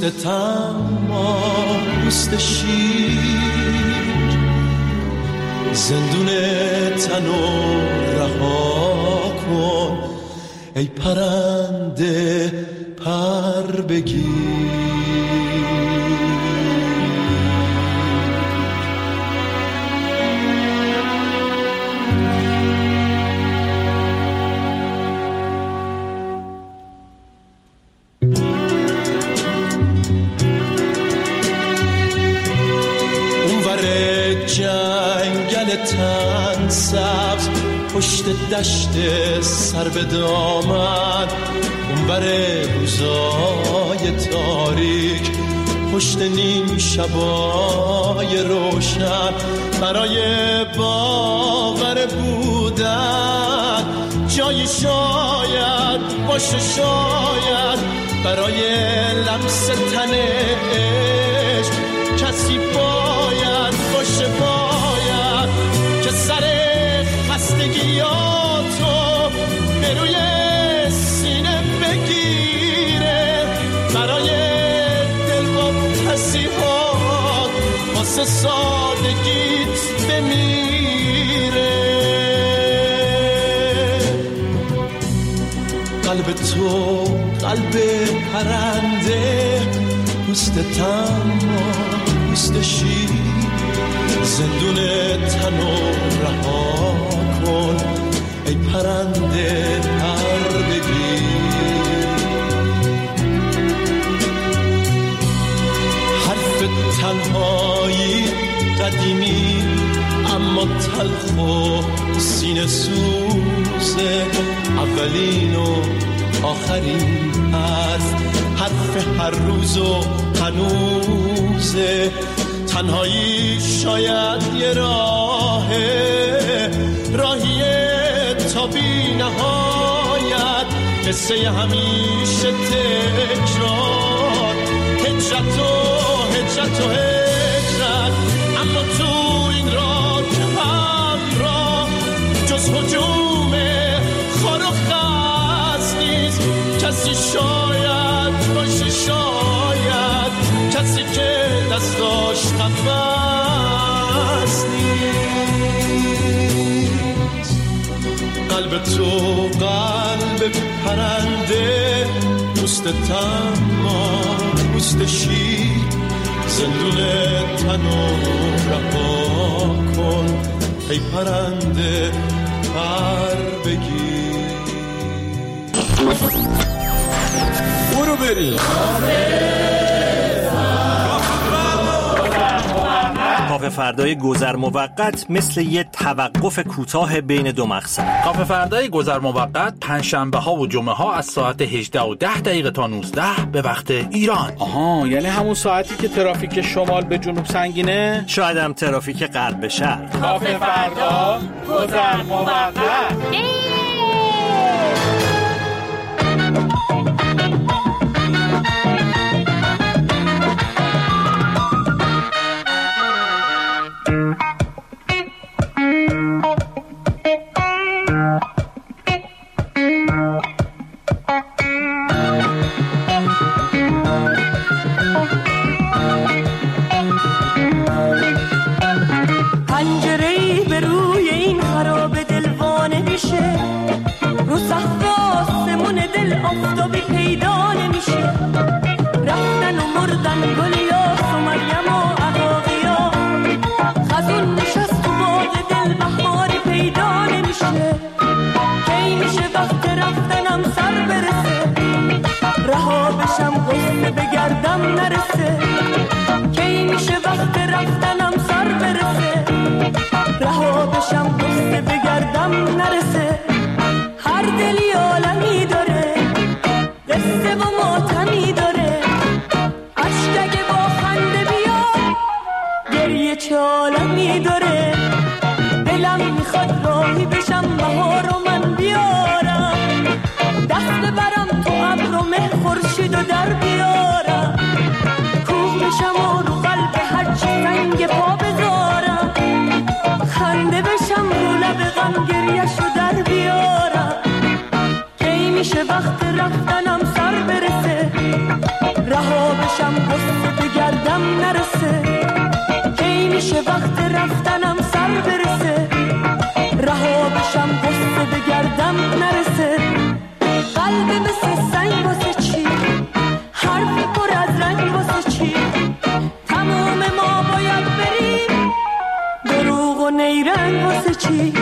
پوست تما پوست شیر، زندون تنو رها کن ای پرنده پر بگیر. جنگل تن سبز پشت دشت سر به دامن، اونور روزای تاریک پشت نیم شبای روشن، برای باور بودن جایی شاید باشه، شاید برای لمس تن عشق کسی باید باشه، باید که سر خستگیاتو به روی سینه بگیره، برای دلواپسی‌هات واسه سادگیت بمیره. قلب تو قلب پرنده، پوست تما پوست شیر، زندون تنو رها کن ای پرنده پر بگیر. حرف تنهایی قدیمی اما تلخ و سینه سوزه، اولین و آخرین حرف هر روز و هنوزه. تنهایی شاید یه راهیه تا بی نهایت، قصه همیشه تکرار، هجرت و هجرت، اما تو این راه همراه جز هجوم خار و خس نیست کسی، شاید باشه، شاید کسی که دستاش نفس نیست. قلب تو قلب پرنده، پوست تما پوست شیر، زندون تنو رها کن ای پرنده پر بگیر. برو بریم کافه فردای گذر موقت مثل یه توقف کوتاه بین دو مقصد. کافه فردای گذر موقت پنجشنبه ها و جمعه ها از ساعت 18:10 تا 19 به وقت ایران. آها، یعنی همون ساعتی که ترافیک شمال به جنوب سنگینه، شاید هم ترافیک غرب به شرق. کافه فردا گذر موقت. آفتابی پیدا نمیشه، رفتن و مردن گل یاس و مریم و عقاقیا، خزون نشست و باغ دل بهاری پیدا نمیشه. کی میشه وقت رفتنم سر برسه، رها بشم غصه بگردم نرسه. کی میشه وقت رفتنم سر برسه، رها بشم غصه بگردم نرسه. هر دلی عالمی داره، قصه و ماتمی داره، عشق اگه با خنده بیاد، گریه چه عالمی داره. دلم میخواد راهی بشم بهار و من بیارم، دست ببرم تو ابر و مه خورشید و در بیارم، کوه بشم و رو قلب هرچی رنگ پا بذارم، خنده بشم رو لب غم گریه‌شو در بیارم. کی میشه وقت رفتنم سر برسه، رها بشم میشه وقت رفتنم سر برسه، رها بشم قصه بگردم نرسه. قلب مثل سنگ واسه چی، حرف پر از رنگ واسه چی، تموم ما باید بریم، دروغ و نیرنگ واسه چی.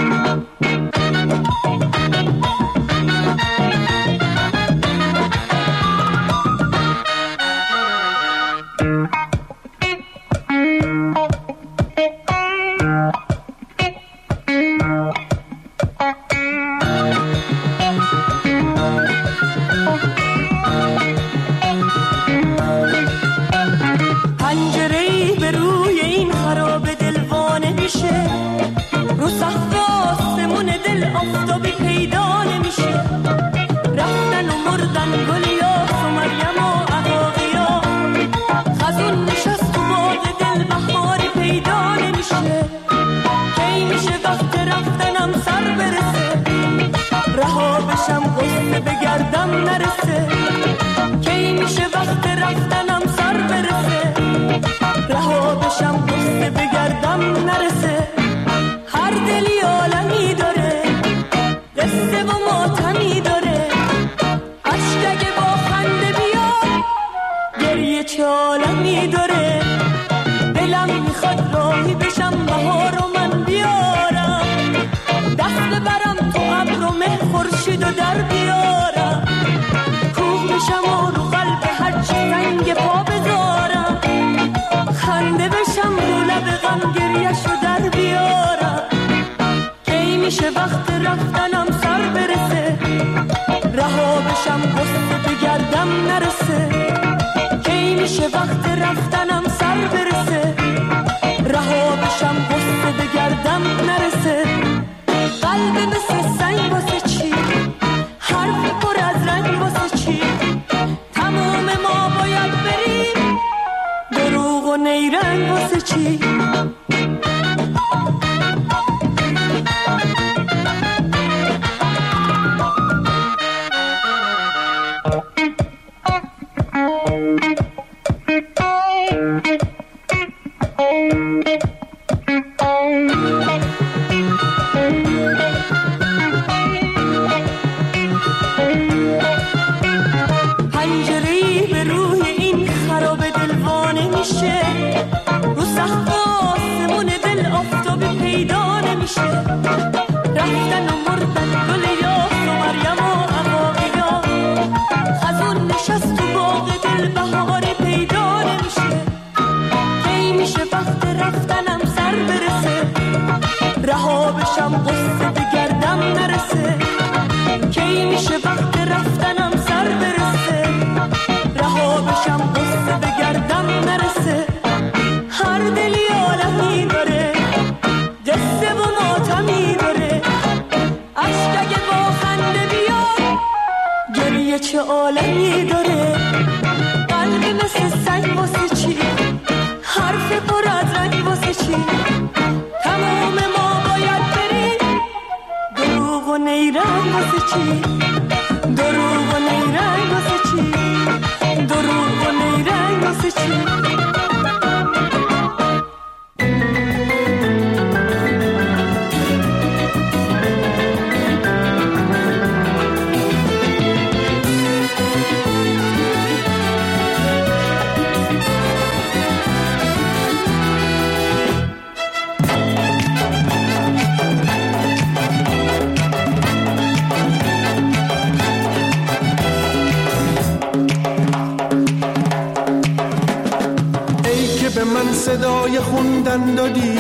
صدای خوندن دادی،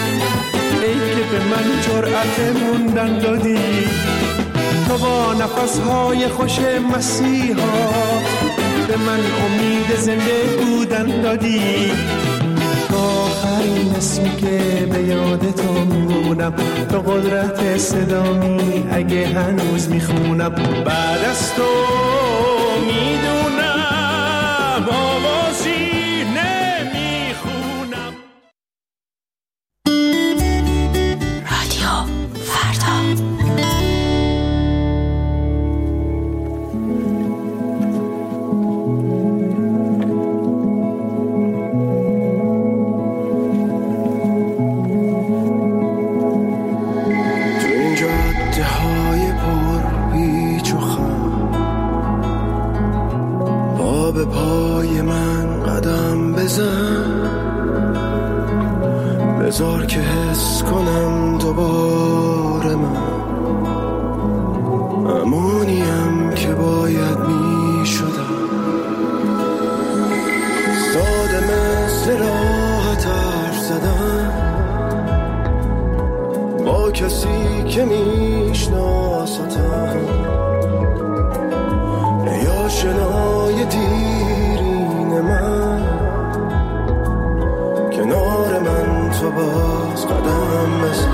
ای که به من جرأت موندن دادی، تو با نفسهای خوش مسیحا به من امید زنده بودن دادی. تو آخرین اسمی که به یاد تو میمونم، تو قدرت صدامی اگه هنوز میخونم. بعد از تو میدونم آوازی بذار که حس کنم دوباره من همونیم که باید می شدم. ساده مثل راحت حرف زدن با کسی که میشناستم، یا شنای دیرین من کنار من تو باز قدم بزن.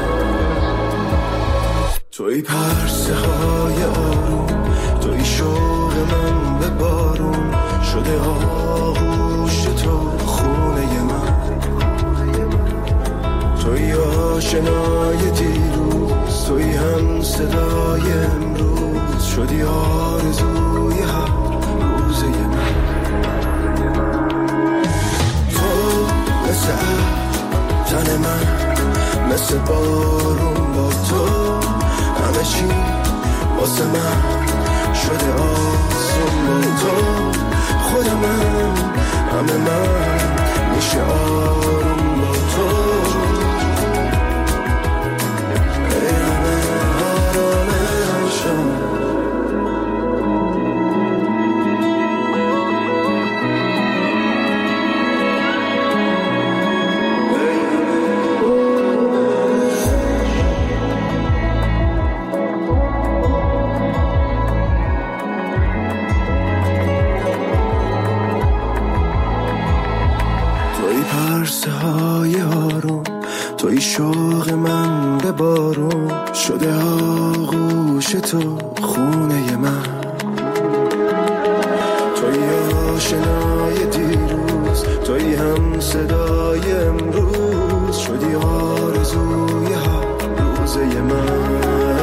توی پرسه های آروم، توی شوق من به بارون شده آغوش تو خونه من. توی آشنای دیروز، توی هم صدای امروز شدی آرزوی هر روزه من. تو مثل تن من، مثل بارون با تو همه چی واسه من شده آسون با تو. خود من همه من میشه آروم با تو. همه آرامشم توی شوق من به بارون شده آغوش تو خونه من. توی آشنای دیروز، توی هم صدای امروز شدی آرزوی هر روزه من.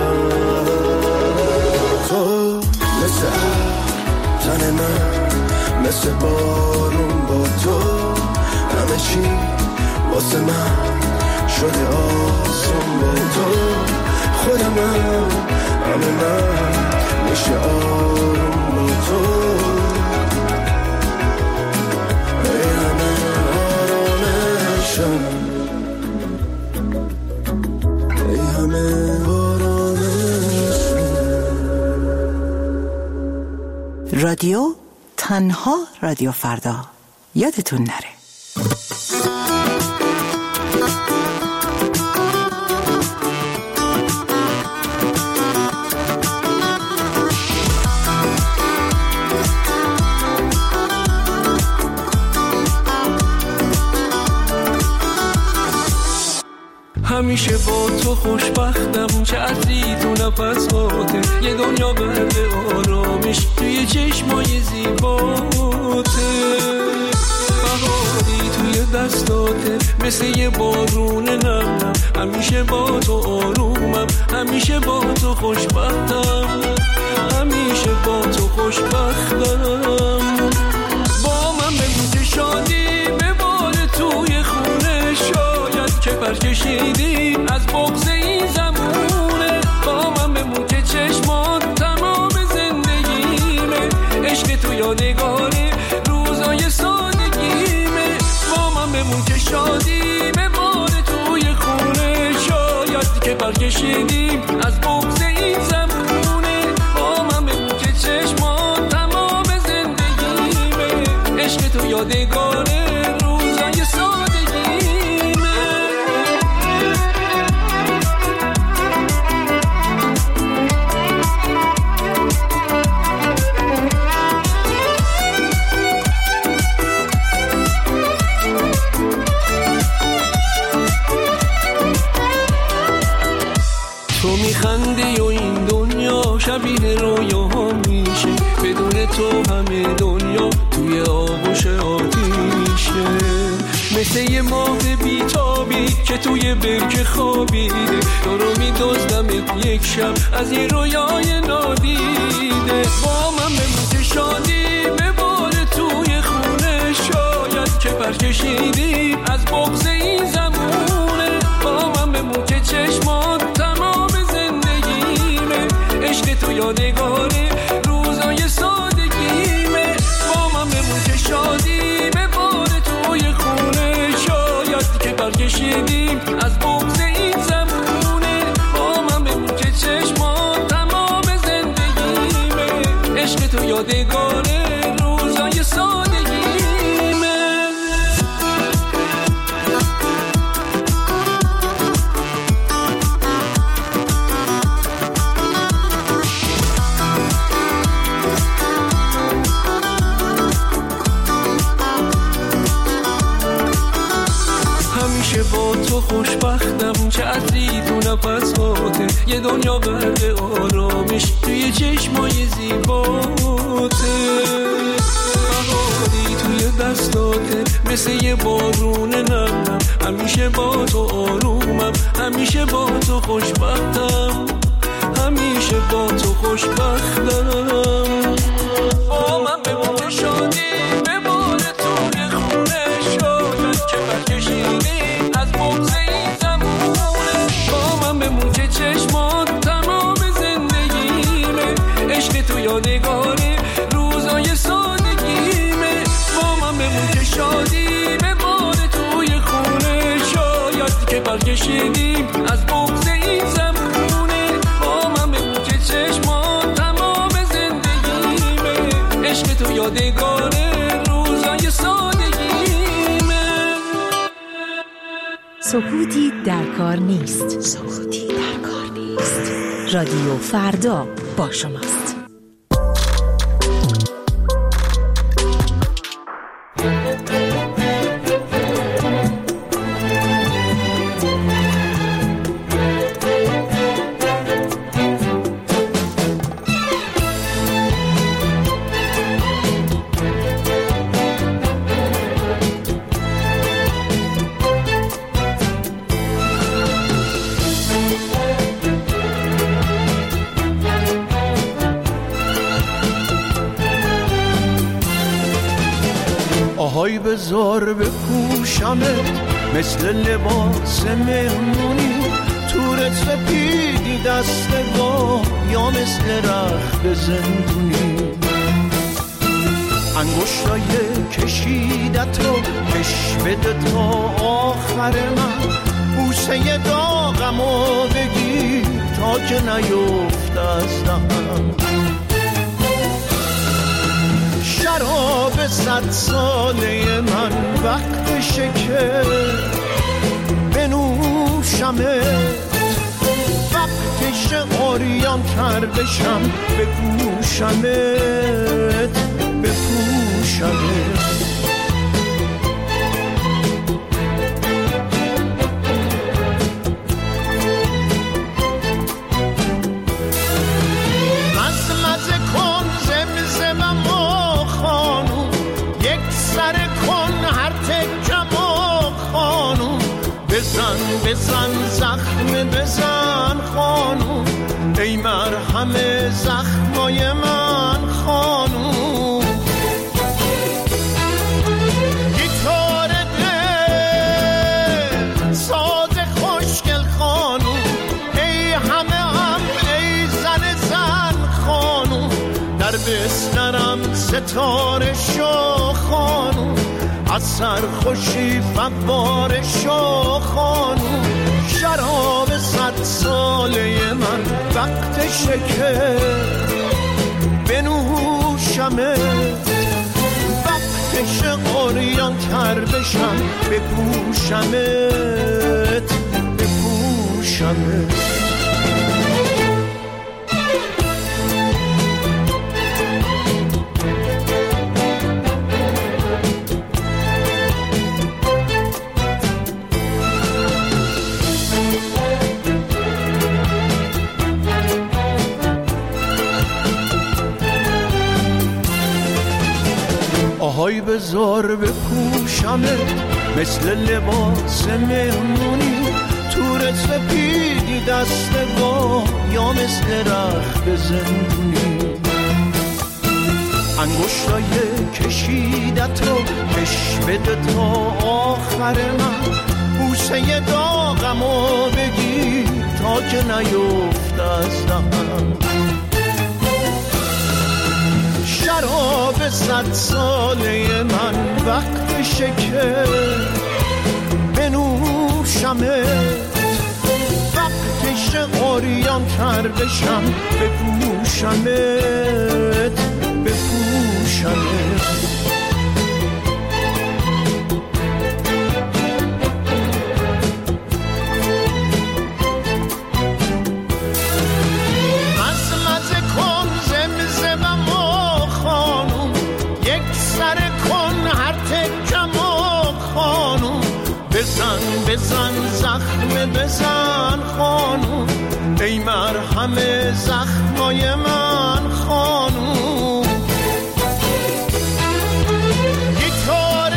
تو مثل تن من، مثل بارون با تو همه چی واسه من شده آسون با تو. خود من همه من میشه آروم با تو. ای همه آرامشم، ای همه آرامشم. رادیو تنها رادیو فردا، یادتون نره. همیشه با تو خوشبختم، چه عطری تو نفساته، یه دنیا بعد آرامش توی چشمای زیباته. بهاری توی دستاته مثل یه بارون نم، همیشه با تو آرومم، همیشه با تو خوشبختم، همیشه با تو خوشبختم. با من بگو که شادی به بار توی خونه، شاید که پرکشیدی از بغض این زمونه. با من بمون که چشمات تمام زندگیمه، عشق تو یادگاره روزای سادگیمه. با من بمون که شادی به بار توی خونه، شاید که پرکشیدی از بغض این زمونه. با من بمون که چشمات تمام زندگیمه، عشق تو یادگاره روزای سادگیمه. تو میخندی و این دنیا شبیه رویاها میشه، بدون تو همه دنیا توی آغوش آتیشه. مثل یه ماه بیتابی که توی برکه خوابیده، تو رو میدزدم یک شب از یه رویای نادیده. با من بمون که شادی به بار توی خونه، شاید که پرکشیدی از بغض این زمونه. با من بمون که چشمات تمام زندگیمه، عشق تو یادگاره روزای سادگیمه. با من بمون که شادی به بار توی خونه، شاید که پرکشیدی کشیدیم از بغض این زمونه، با من بمون که چشمان تمام زندگیمه، عشق تو یادگاره روزای سادگیمه. همیشه با تو خوشبختم، چه عطری تو نفساته، یه دنیا برق آرامش توی چشمای زیباته، بهاری توی دستاته مثل یه بارون نرمم، همیشه با تو آرومم، همیشه با تو خوشبختم، همیشه با تو خوشبختم. با من بمون شادی به بار توی خونه شاید که برکشیدی از بغض این زمونه، با من بمون که چشمان تمام زندگیمه، عشق تو یادگاره روزای سادگیمه، با من بمون که شادی به بار توی خونه شاید که برکشیدیم از بغض این زمونه، با من بمون که چشمان تمام زندگیمه، عشق تو یادگاره روزای سادگیمه. سکوتی در کار نیست. سکوتی در کار نیست. رادیو فردا با شماست. آهای بذار بپوشمت مثل لباس مهمونی، تورت سپیدی دستگاه یا مثل رخت زندونی، انگشتای کشیدت رو کش بده تا آخر من، بوسه داغمو بگیر تا که نیفت از دهنم، شراب 100 ساله من وقتشه که بنوشمت، وقتشه عریان تر بشم بپوشمت بپوشمت. بزن زخم بزن خانوم، ای مرهم زخمای من خانوم، گیتار دل ساز خوشگل خانوم، ای همه ای زن خانوم، در بسترم ستاره شو خانوم، از سرخوشی فواره شو خانوم، شراب 100 ساله من وقتشه که بنوشمت، وقتشه عریان تر بشم بپوشمت بپوشمت. آهای بذار بپوشمت مثل لباس مهمونی، تورت سپیدی دستگاه یا مثل رخت زندونی، انگشتای کشیدت رو کش بده تا آخر من، بوسه داغمو بگیر تا که نیفت از دهنم، شراب 100 ساله من وقتشه که بنوشمت، بپوشمت، وقتش عریان تر بشم بپوشمت، بپوشمت. بزن زخم بزن خانوم، ای مرهم زخمای من خانوم. گیتار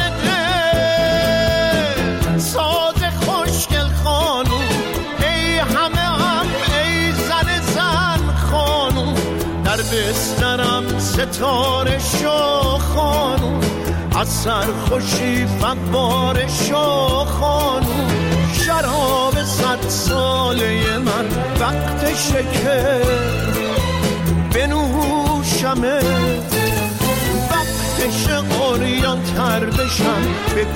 دل ساز خوشگل خانوم، ای همه هم ای زن خانوم. در بسترم ستاره شو خانوم، از سرخوشی فواره شو خانوم. شراب 100 ساله من وقتشه که بنوشمت، وقتشه عریان تر بشم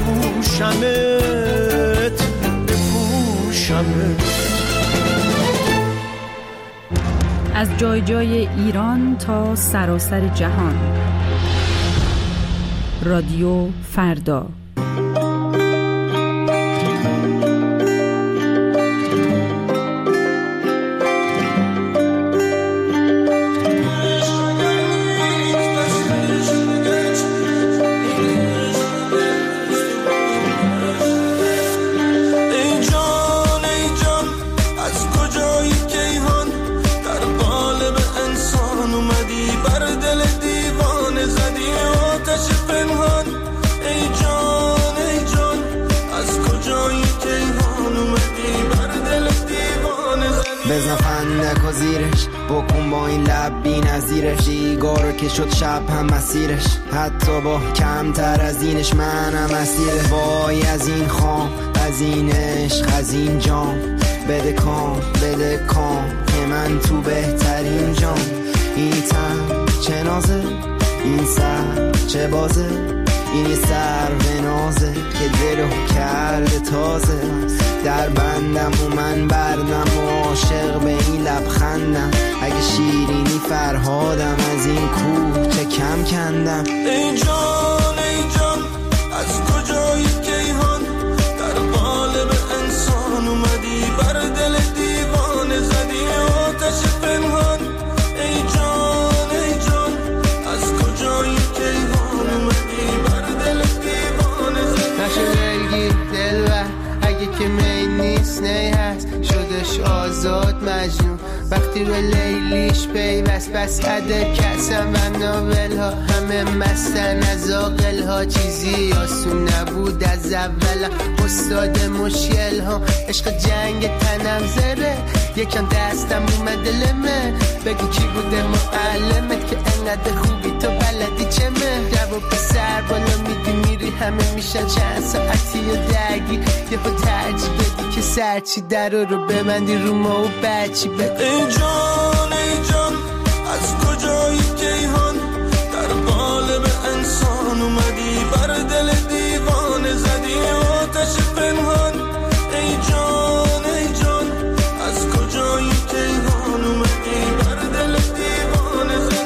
بپوشمت، بپوشمت. از جای جای ایران تا سراسر جهان، رادیو فردا. بزن فندک و زیرش، بکن با این لب بی نظیرش. دیگارو که شد شب هم مسیرش، حتی با کمتر از اینش منم اسیره. وای از این خام، از این عشق، از این جام. بده کام که من تو بهترین جام. این تن چه نازه، این سر چه بازه، اینی سر به نازه که دلو کرده تازه. در بندم و من بردم و عاشق به این لبخندم. اگه شیرینی فرهادم، از این کوه چه کم کندم. ای جان از کجایی کیهان، در قالب انسان اومدی بر دل دیوانه زدی آتش پنهان. ای جان از کجایی کیهان اومدی بر دل دیوانه زدی. نشه دلگیر دلبر، اگه که می نیست نی هست، شدش آزاد مجنون وقتی به لیلیش پیوست. بس عده کسم و ناول ها همه مستن از آقل ها. چیزی آسون نبود از اول، استاد مشکل ها. عشق جنگ تنم زره، یکم دستم اومد لمه. بگو کی بوده معلمت که انقدر خوبی تو بلدی چه مه. جواب سر بالا میدی میری، همه میشن چند ساعتی و درگیر. یه خود ترجیح بدی که سرچی در رو ببندی رو ما و بچی بگو. ای جان از کجایی کیهان، در قالب انسان اومدی بر دل دیوانه زدی آتش پنهان. ای جان از کجایی کیهان اومدی بر دل دیوانه زدی.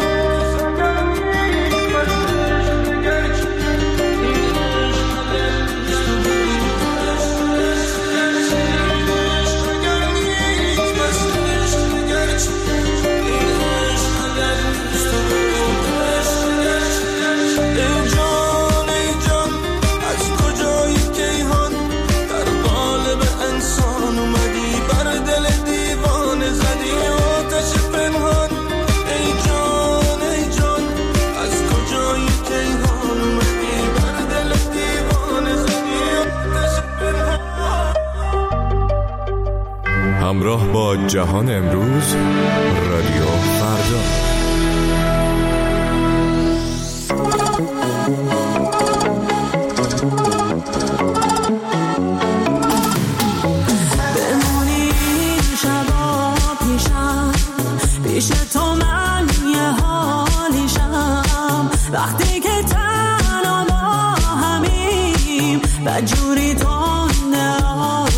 همراه با جهان امروز، رادیو فردا. بمونی شبا پیشم، پیش تو من یه حالیشم. وقتی که تنها با همیم، بدجوری تنده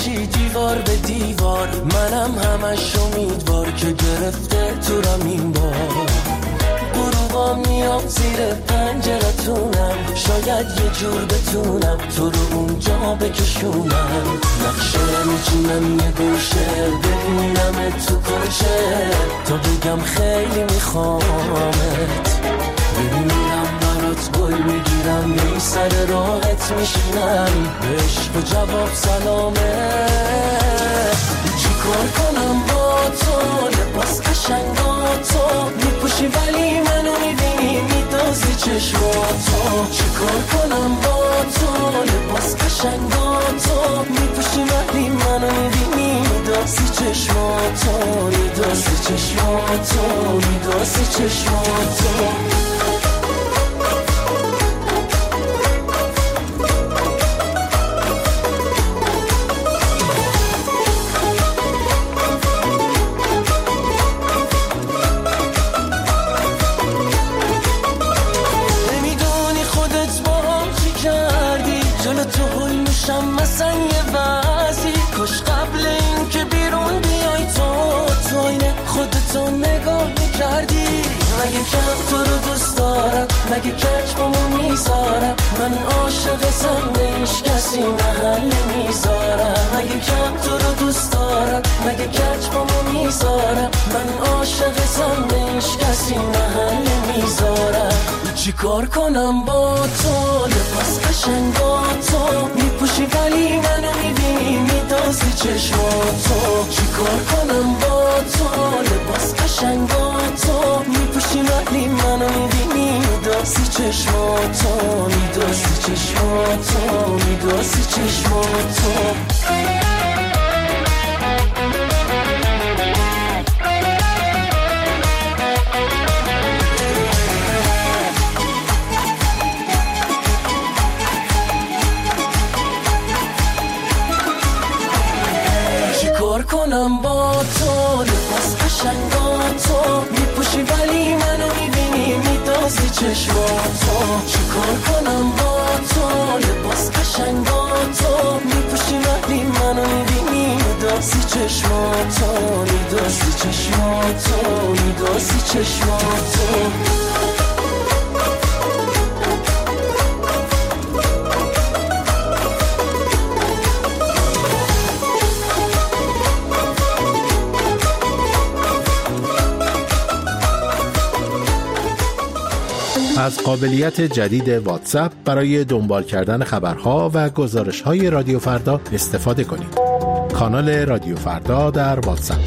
میشی دیوار به دیوار، منم همش امیدوار که گرفته تو رم بار. غروبا میام زیر پنجرتونم، شاید یه جور بتونم تو رو اونجا بکشونم. نقشه میچینم یه گوشه، ببینم تو کجه، تا بگم خیلی میخوامت. ببینم برات گل میگیرم، بی سر راحت میشینم، به عشق و جواب سلامه. چی کار کنم با تو، لباس قشنگاتو میپوشی ولی منو میبینی میدازی چشماتو. چی کار کنم با تو، لباس قشنگاتو میپوشی ولی منو میبینی میدازی چشماتو، میدازی چشماتو، میدازی چشماتو. مثلا یه وضعی کاش قبل این که بیرون بیای تو اینه خودتو نگاه میکردی. مگه کم تو رو دوست دارم، مگه کچ بامو میذارم، من عاشقتم به هیچ کسی محل میذارم. مگه کم تو رو دوست دارم، مگه کچ بامو میذارم، من عاشقتم به هیچ کسی محل میذارم. چی کار کنم با تو، لباس قشنگاتو میپوشی ولی منو میبینی میدازی چشماتو. چی کار کنم با تو، لباس قشنگاتو میپوشی ولی منو میبینی میدازی چشماتو، میدازی چشماتو، میدازی چشماتو. کنم با تو، لباس قشنگاتو میپوشی ولی منو میبینی میدازی چشماتو. چی کار کنم با تو، لباس قشنگاتو میپوشی ولی منو میبینی میدازی چشماتو، میدازی چشماتو، میدازی چشماتو. از قابلیت جدید واتساپ برای دنبال کردن خبرها و گزارش‌های رادیو فردا استفاده کنید. کانال رادیو فردا در واتساپ.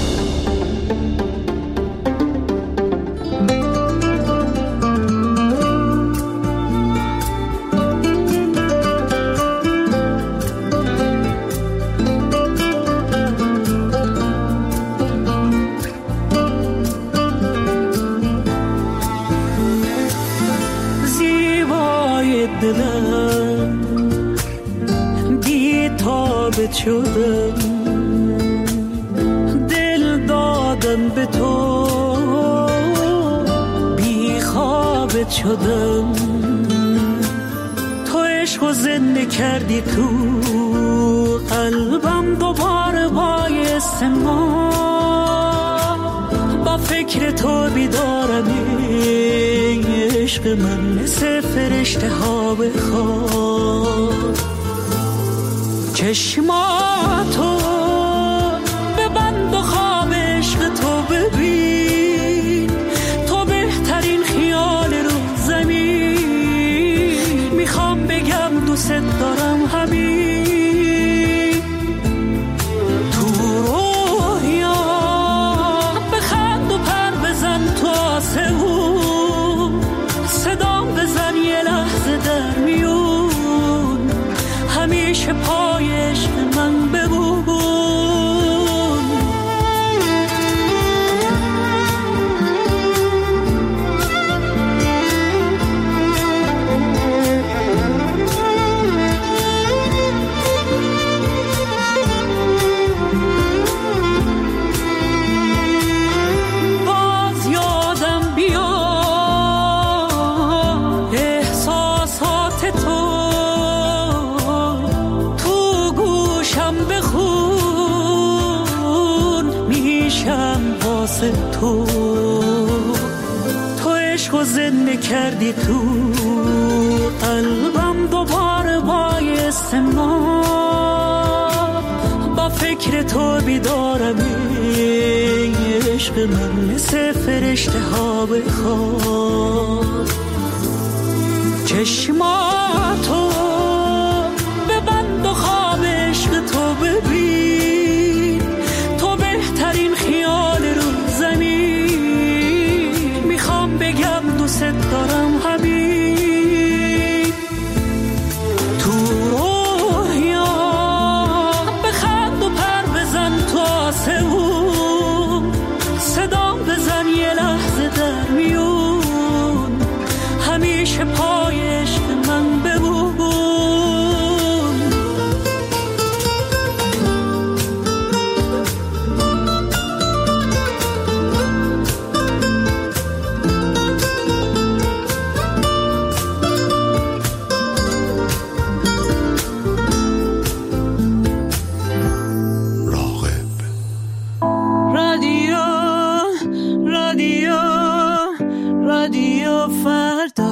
شدم دل دادم به تو، بی خوابت شدم، تو عشق و زنده کردی تو قلبم، دوباره باعث ما با فکر تو بیدارم. عشق من مثل فرشته ها بخواد، چشماتو ببند و خواب عشق تو ببین، تو بهترین خیال رو زمین. میخوام بگم دوست دارم همین، تو رویا بخند و پر بزن تو آسمون، صدام بزن یه لحظه در میون، همیشه پای عشق من بمون. عشقو زنده کردی تو قلبم، دوباره بایستم با فکر تو بیدارم عشق من، مثل فرشته ها بخواب چشماتو ببند و خواب عشق تو ببین، تو بهترین خیال رو زمین، میخوام بگم دوست دارم حبیب، تو رویا بخند و پر بزن تو آسمون، صدام بزن یه لحظه در میون، همیشه پای عشق من بمون. رادیو فردا.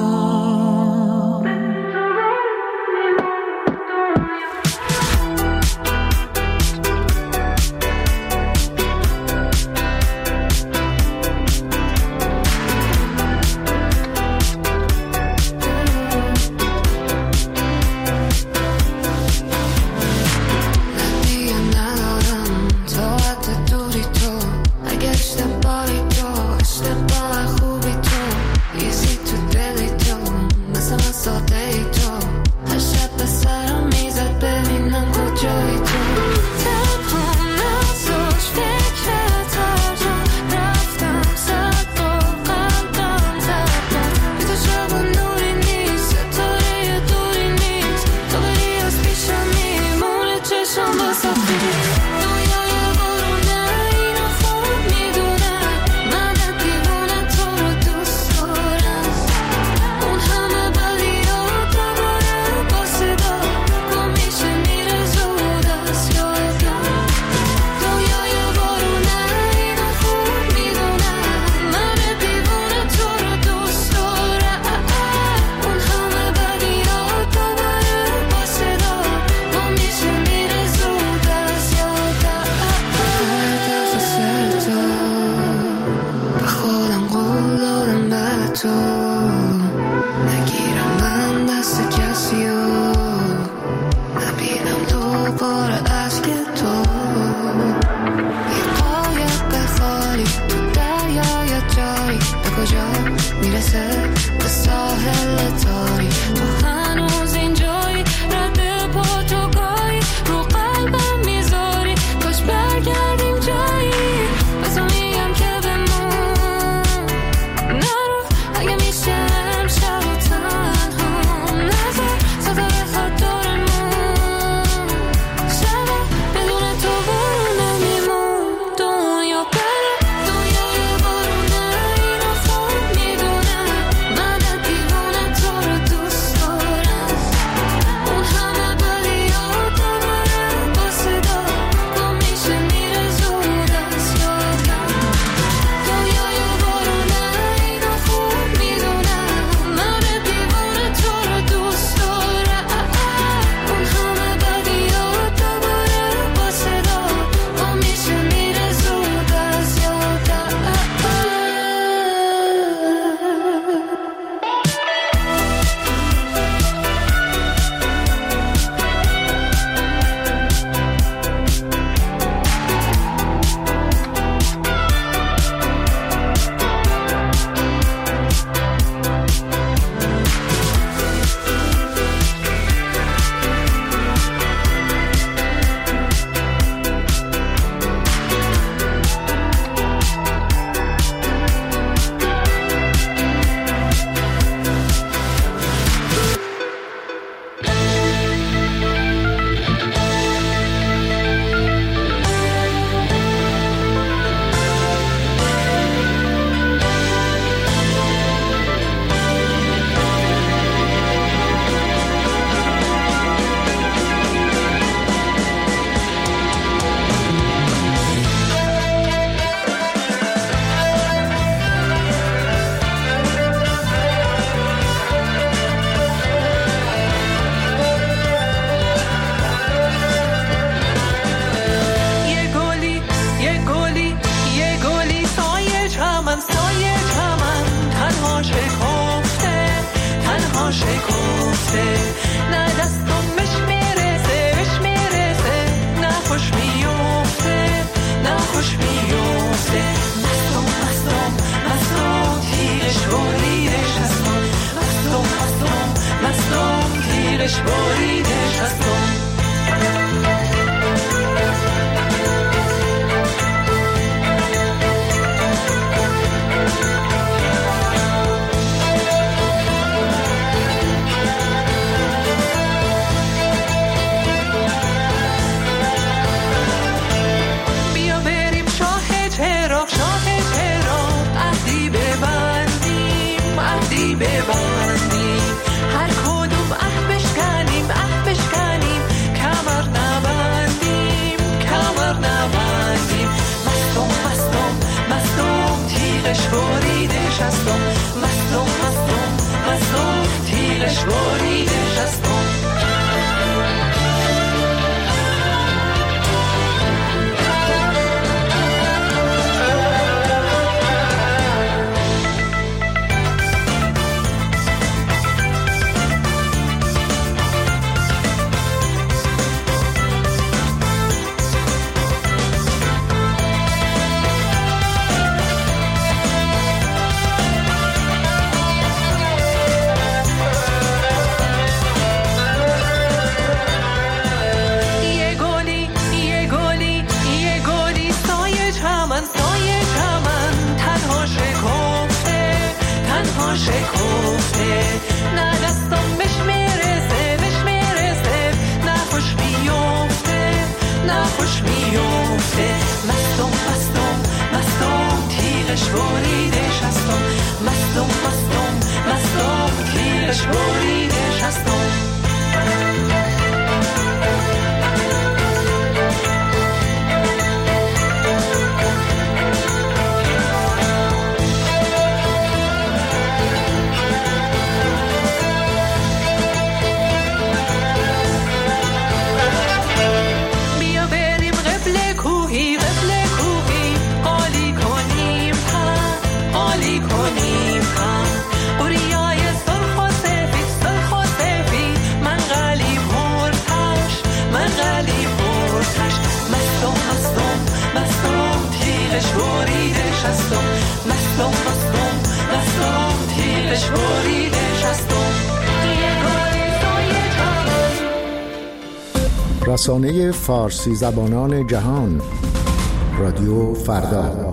میفته، نه دستم بهش میرسه، بهش میرسه، نه خوش میفته، نه خوش میفته. مستم مستم مستم تیرش بریدش هستم، مستم مستم مستم تیرش بریدش هستم. ببندیم هر کدوم بشکنیم بشکنیم، کمر نبندیم کمر نبندیم. مستم مستم مستم تیغش بریدش هستم، مستم مستم مستم تیغش بریدش هستم. شکفته، نه دستم بهش میرسه، بهش میرسه، نه خوش میفته، نه خوش میفته. مستم مستم مستم تیغش بریدش هستم، مستم مستم مستم تیغش بریدش هستم. بریدش هستم، مستم مستم مستم تیغش بریدش هستم. رسانه فارسی زبانان جهان، رادیو فردا.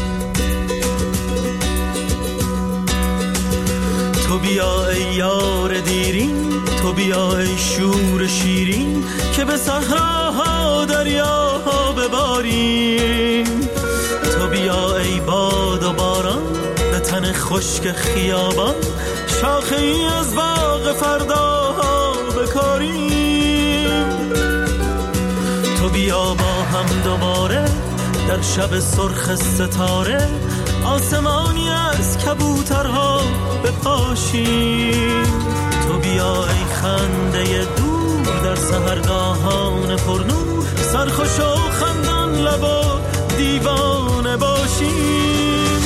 تو بیا ای یار دیرین، تو بیا ای شور شیرین، که به صحراها دریاها بباریم. تو بیا ای باد و باران، به تن خشک خیابان، شاخه ای از باغ فرداها بکاریم. تو بیا با هم دوباره در شب سرخ ستاره، آسمانی از کبوترها بپاشیم. تو بیا ای خنده دور در سحرگاهان پرنور، سرخوش و خندان لب و دیوانه باشیم.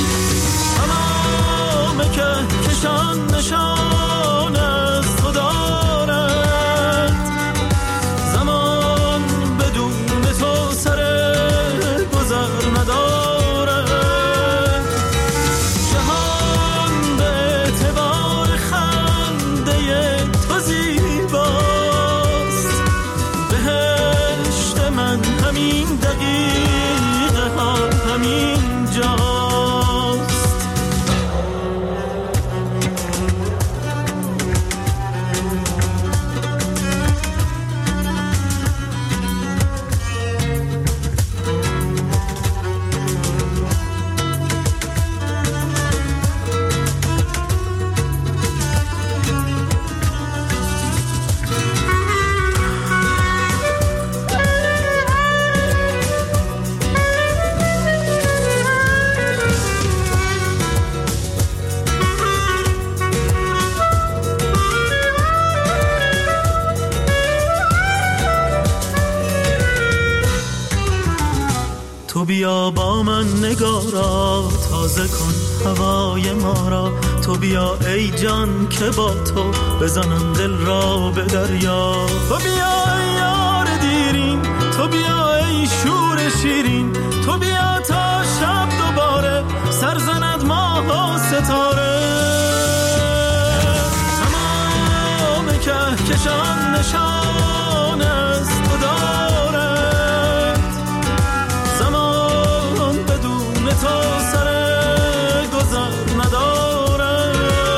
تمام که کشان نشان از تو دارد، زمان بدون تو سر گذر ندارد. جهان به اعتبار خنده تو زیباست، بهشت من همین دقیقه ها همین جاست. تو بیا با من نگارا، تازه کن هوای ما را، تو بیا ای جان که با تو بزنم دل را به دریا. تو بیا ای یار دیرین، تو بیا ای شور شیرین، تو بیا تا شب دوباره سر زند ماه و ستاره. تمام کهکشان نشان است تو دارد، زمان بدون تو سر گذر ندارد.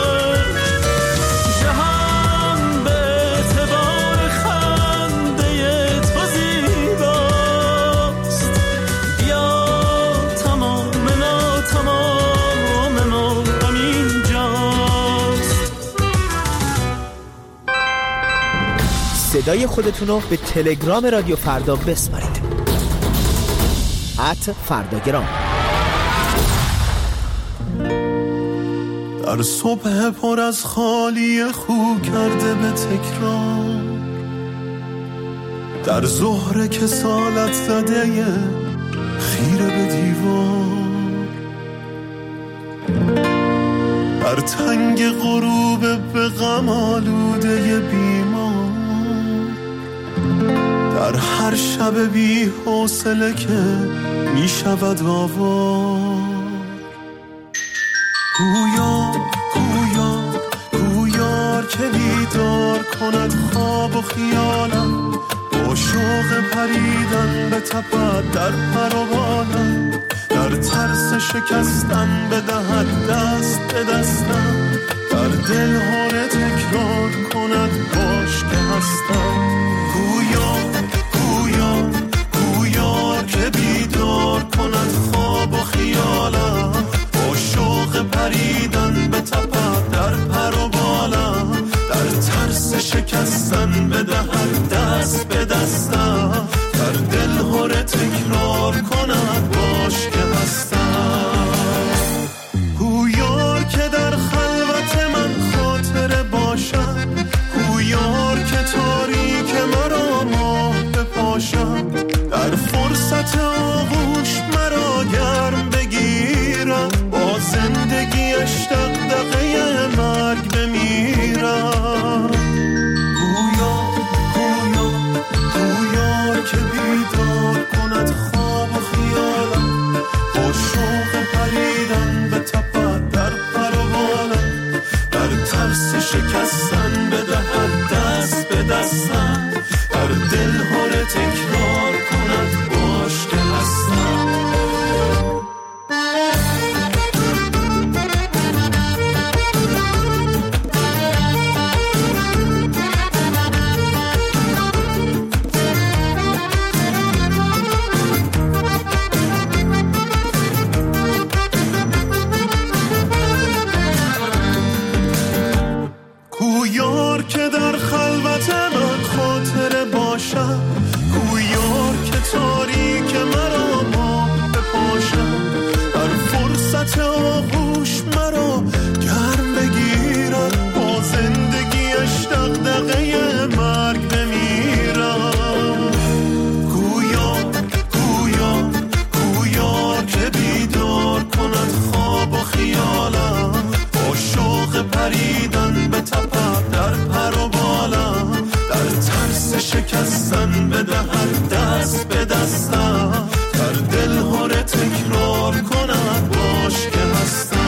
جهان به اعتبار خنده تو زیباست، بیا تمام ناتمام ما همین جاست. صدای خودتون رو به تلگرام رادیو فردا بسپارید. @فرداگرام. در صبح پر از خالی خو کرده به تکرار، در ظهر کسالت زده خیره به دیوار، در تنگ غروب به غم آلوده بیمار، در هر شب بی حوصله که می شود آوار. گویار که بیدار کند خواب و خیالم، با شوق پریدن به تپد در پر و بالم، در ترس شکستن بدهد دست به دستم، در دل هره تکرار کند باش که هستم. گویار که بیدار کند خواب و خیالم، با شوق پریدن به تپد در پر و بالم، در ترس شکستن بدهد دست به دستم، در دل هره تکرار کند باش که هستم. گویار که در خلوت من خاطره باشم، گویار که تاریک مرا ماه بپاشم، در فرصت آغوش مرا گرم بگیرم، با زندگیش دغدغه مرگ بمیرم. گویار که بیدار کند خواب و خیالم، با شوق پریدن به تپد در پر و بالم، در ترس شکستن بدهد دست به دستم، در دل هره تکرار کند باش که هستم. گویار که در خلوت من خاطره باشم، گویار که تاریک مرا ماه بپاشم، در فرصت آغوش مرا گرم بگیرم، با زندگیش دغدغه مرگ بمیرم. گویار که بیدار کند خواب و خیالم، با شوق پریدن به تپد در پر و بالم، در ترس شکستن بدهد دست به دستم، در دل هره تکرار کند باش که هستم.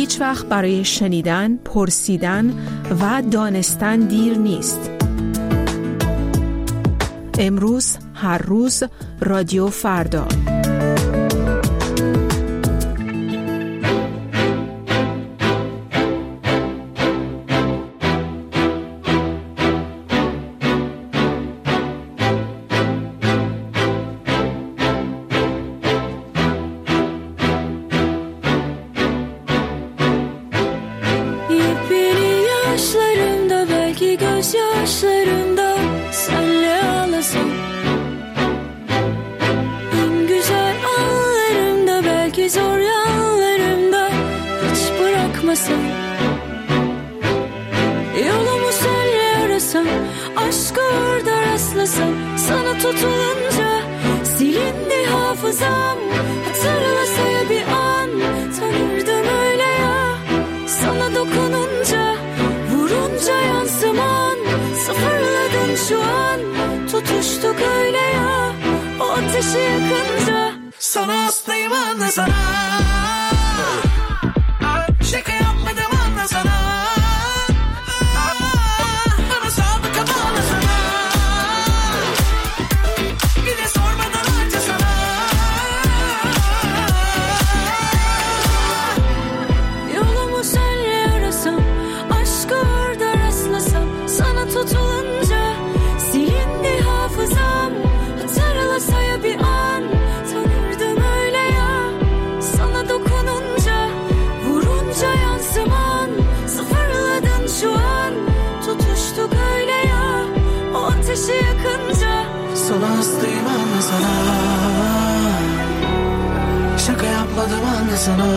هیچ وقت برای شنیدن، پرسیدن و دانستن دیر نیست. امروز، هر روز، رادیو فردا. Yolumu senle arasam, aşk orada rastlasam, sana tutulunca silindi hafızam. Hatırlasaya bir an, tanırdım öyle ya. Sana dokununca, vurunca yansıman, sıfırladın şu an, tutuştuk öyle ya. O ateşi yakınca sana hastayım anla sana. Şaka yapmadım anla sana. Bana sabıka bağla sana. Bir de sormadan harca sana. Yolumu senle arasam, aşkı orada rastlasam, sana tutulunca silindi hafızam. Hatırlasaya bir an, tanırdım öyle ya. Sana dokununca, vurunca yansıman, sıfırladın şu an, tutuştuk öyle ya. O ateşi yakınca sana hastayım anla sana. Şaka yapmadım anla sana.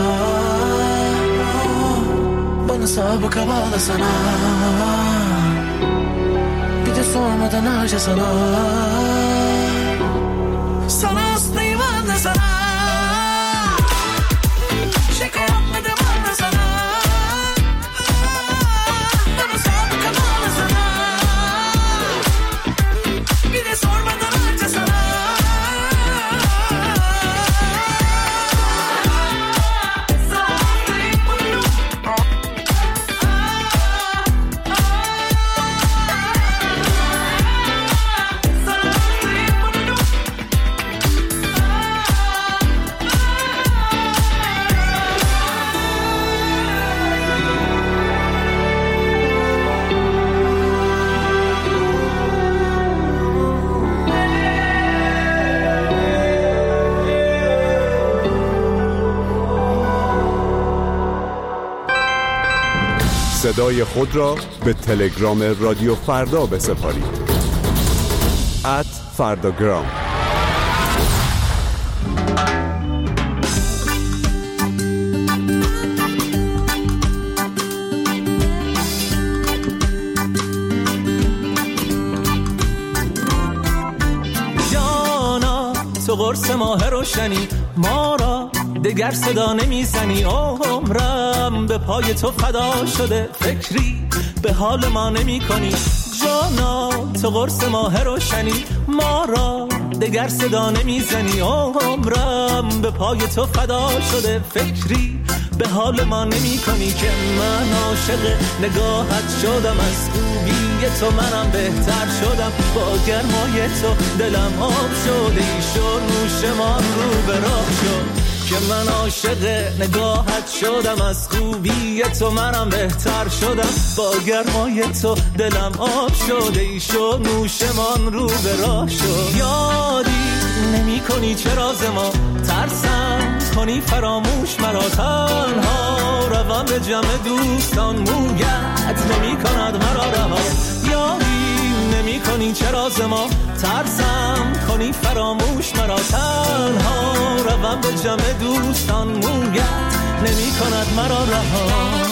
Bana sabıka bağla sana. Bir de sormadan harca sana. Sana hastayım anla sana. Şaka yapmadım anla sana. Bana sabıka bağla sana. Bir de sormadan harca sana. صدای خود را به تلگرام رادیو فردا بسپارید. @فرداگرام. جانا تو قرص ماه روشنی، ما را دگر صدا نمیزنی. عمرم به پای تو فدا شده، فکری به حال ما نمی کنی. جانا تو قرص ماه روشنی، ما را دگر صدا نمیزنی. عمرم به پای تو فدا شده، فکری به حال ما نمی کنی. که من عاشق نگاهت شدم، از خوبی تو منم بهتر شدم. با گرمای تو دلم آب شده، ایشو نوشمان رو به راه شد. که من عاشق نگاهت شدم، از خوبی تو منم بهتر شدم. با گرمای تو دلم آب شده، ایشو نوشمان رو به راه شد. یادی نمی کنی چرا ز ما ترسم کنی فراموش مرا. تنها روم به جمع دوستان، مویت نمی کند مرا رها. یادی نمی کنی چرا ز ما ترسم کنی فراموش مرا. تنها روم به جمع دوستان، مویت نمی کند مرا رها.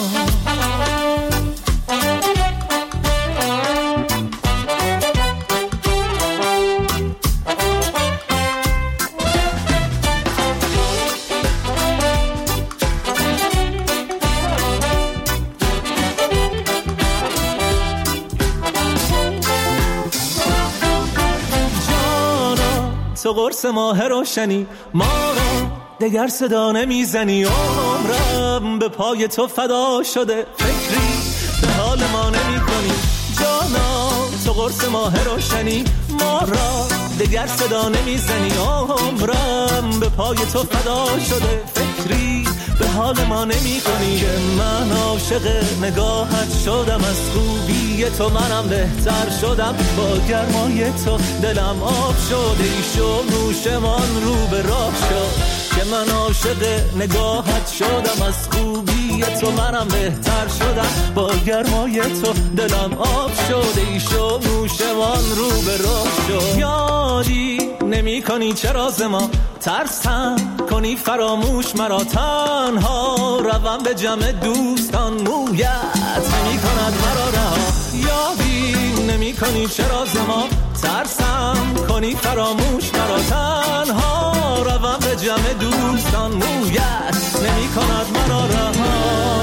تو قرص ماه روشنی، ما را دگر صدا نمیزنی. عمرم به پای تو فدا شده، فکری به حال ما نمی کنی جانا، تو قرص ماه روشنی ما را دگر صدا نمیزنی، عمرم به پای تو فدا شده، فکری به حال ما نمی کنی که من عاشق نگاهت شدم، از خوبی تو منم بهتر شدم، با گرمای تو دلم آب شده، ایشو نوشمان رو به راه شد که من عاشق نگاهت شدم، از خوبی تو منم بهتر شدم، با گرمای تو دلم آب شده، ایشو نوشمان رو به راه شد. یادی نمی کنی چرا ز ما ترسم کنی فراموش مرا، تنها روم به جمع دوستان، مویت نمی کند مرا رها. یادی نمی کنی چرا ز ما ترسم کنی فراموش مرا، تنها روم به جمع دوستان، مویت نمی کند مرا رها.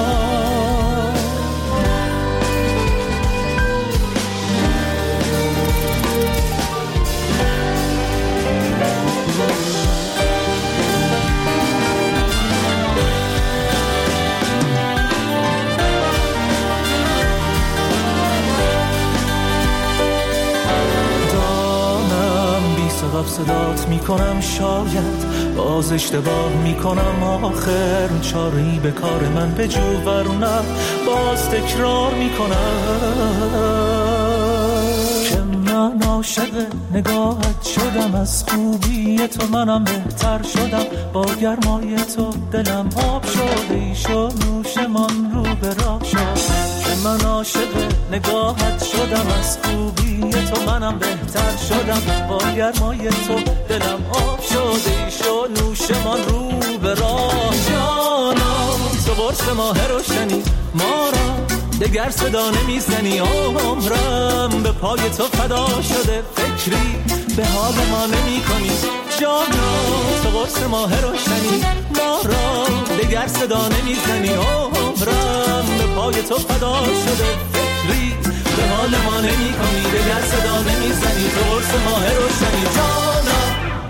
سبب صدات میکنم، شاید باز اشتباه میکنم، آخر چاری به کار من بجو ورنه باز تکرار میکنم که من عاشق نگاهت شدم، از خوبی تو منم بهتر شدم، با گرمای تو دلم آب شده، ایشو نوشمان رو به راه شد که من عاشق نگاهت شدم، از خوبی تو منم بهتر شدم، با گرمای تو دلم آب شده، ایشو نوشمان رو به راه. جانا تو قرص ماه روشنی ما را دگر صدا نمیزنی، عمرم به پای تو فدا شده، فکری به حال ما نمی کنی جانا، تو قرص ماه روشنی ما را دگر صدا نمیزنی، عمرم به پای تو فدا شده، فکری به حال ما نمی کنی، دگر صدا نمیزنی، تو قرص ماه روشنی جانا.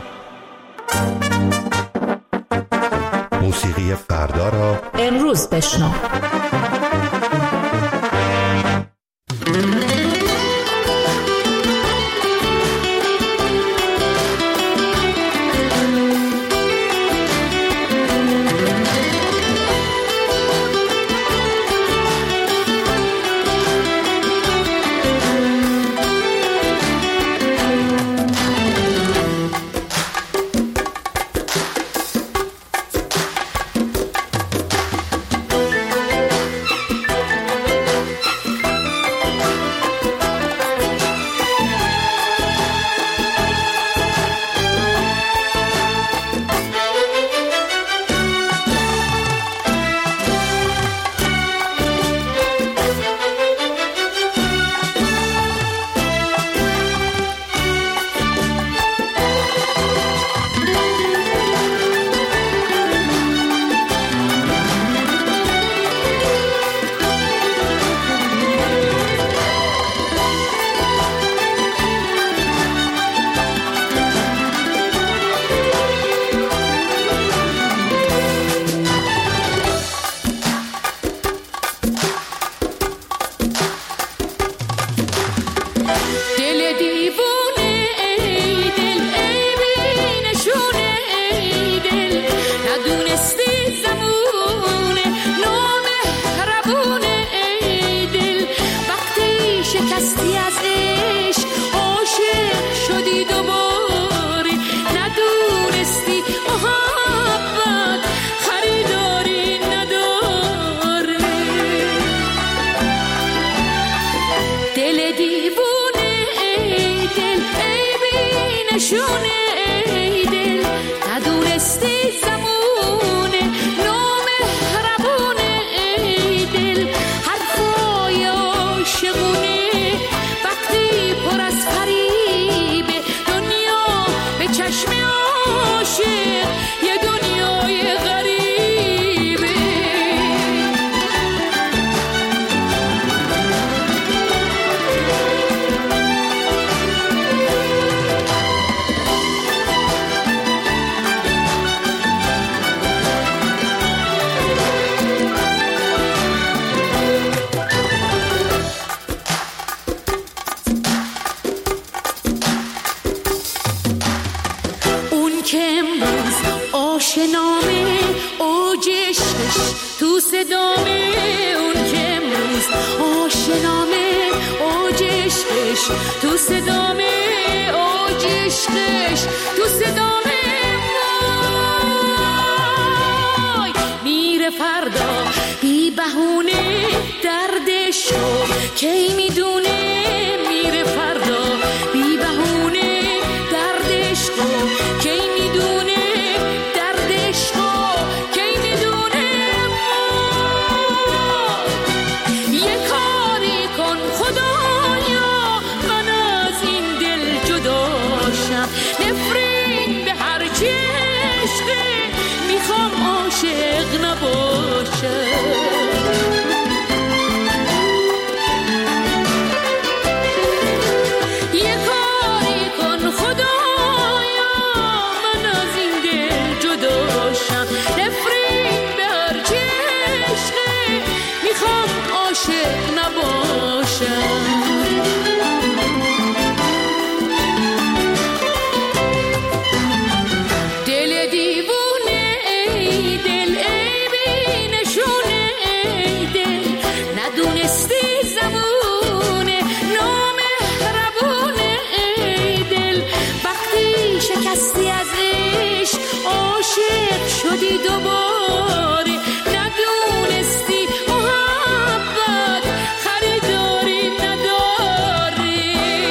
موسیقی فردا را امروز بشنو. آشنامه اوج عشقش تو صدامه اون که امروز آشنامه اوج عشقش تو صدامه اوج عشقش تو صدامه وای میره فردا بی بهونه دردشو کی میدونه میره فردا بی بهونه دردشو کی میدونه دردشو کی میدونه یه کاری کن خدایا من از این دل جداشم نفرین به هر چی عشقه میخوام عاشق نباشم شدی دوباره ندونستی محبت خریداری نداره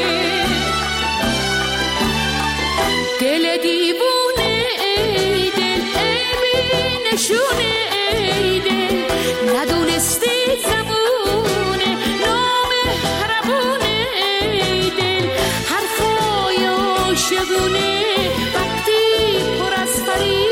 دل دیوونه ای دل عیبی نشونه ای دل ندونستی زبونه نامهربونه ای دل حرفای عاشقونه وقتی پر از فریب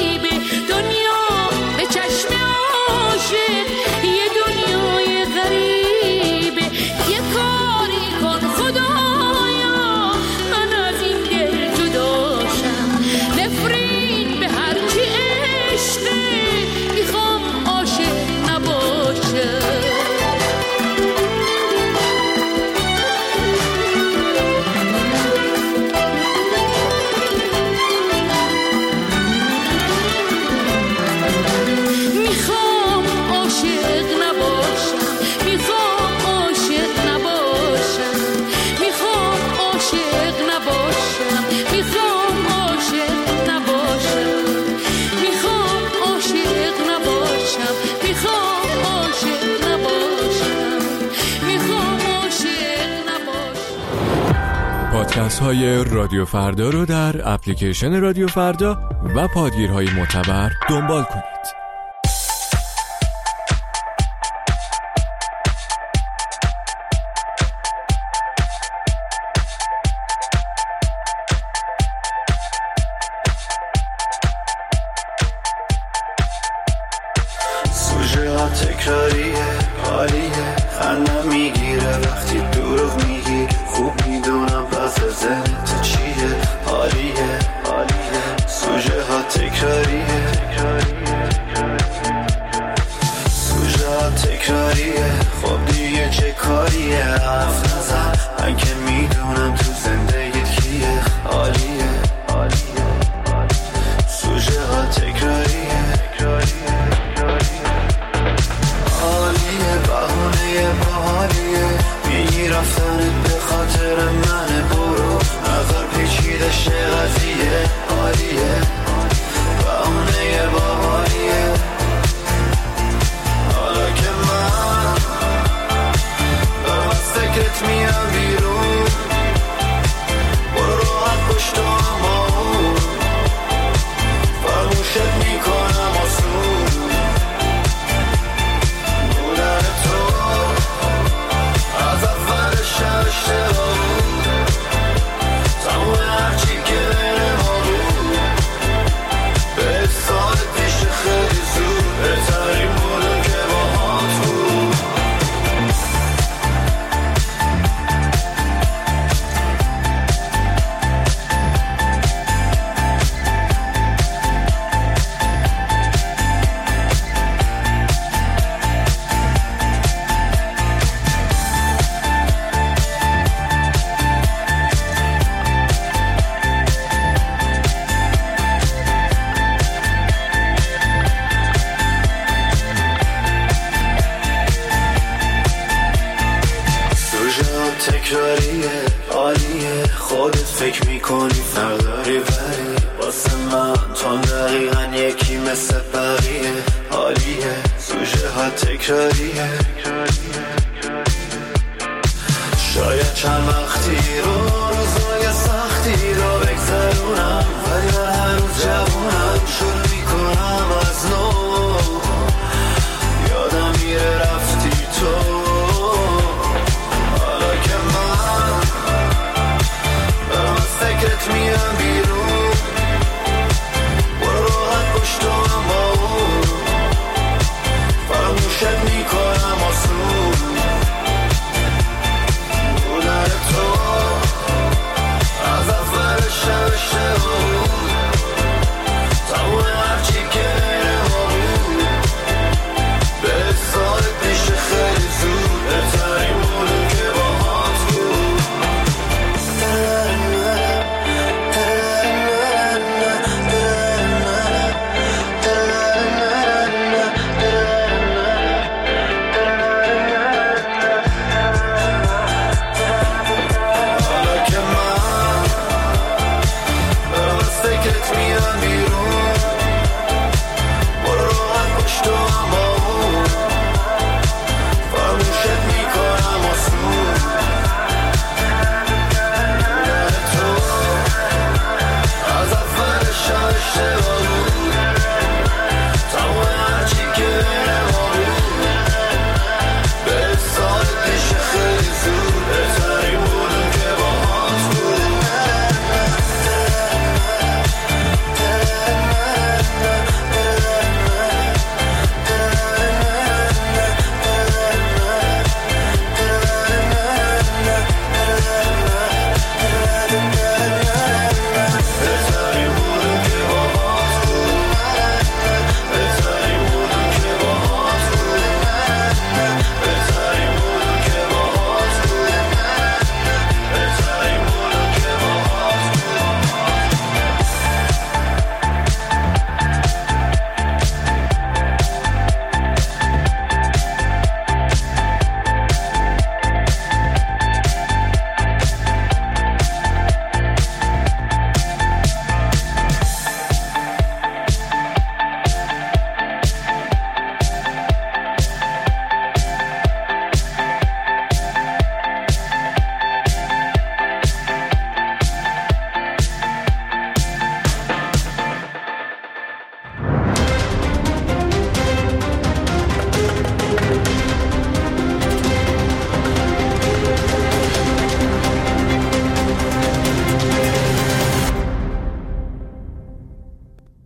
پادکست های رادیو فردا رو در اپلیکیشن رادیو فردا و پادگیرهای معتبر دنبال کنید. سوژه ها تکراریه حالیه خندم میگیره وقتی دروغ میگی خوب میدونم پس ذهنت چیه حالیه سوژه ها تکراریه سوژه ها تکراریه خب دیگه چه کاریه حرف نزن من که میدونم تو زندگیت کیه حالیه سوژه ها تکراریه حالیه بهونه باحالیه میگی رفتن هم دقیقا یکی مثل بقیه، حالیه سوژه ها تکراریه. شاید چند وقتی رو روزای سختی رو بگذرونم، ولی من هنوز جوونم، شروع میکنم از نو. یادم میره رفتی تو، حالا که من دارم از فکرت میام بیرون، برو راحت پشت هم با اون، فراموشت میکنم آسون. بودن تو از اولش نوشته بود، تموم هرچی که بین ما بود، به سالت میشه خیلی زود، بهترین مونه که با هات بود. حالا که من دارم از فکرت میام بیرون،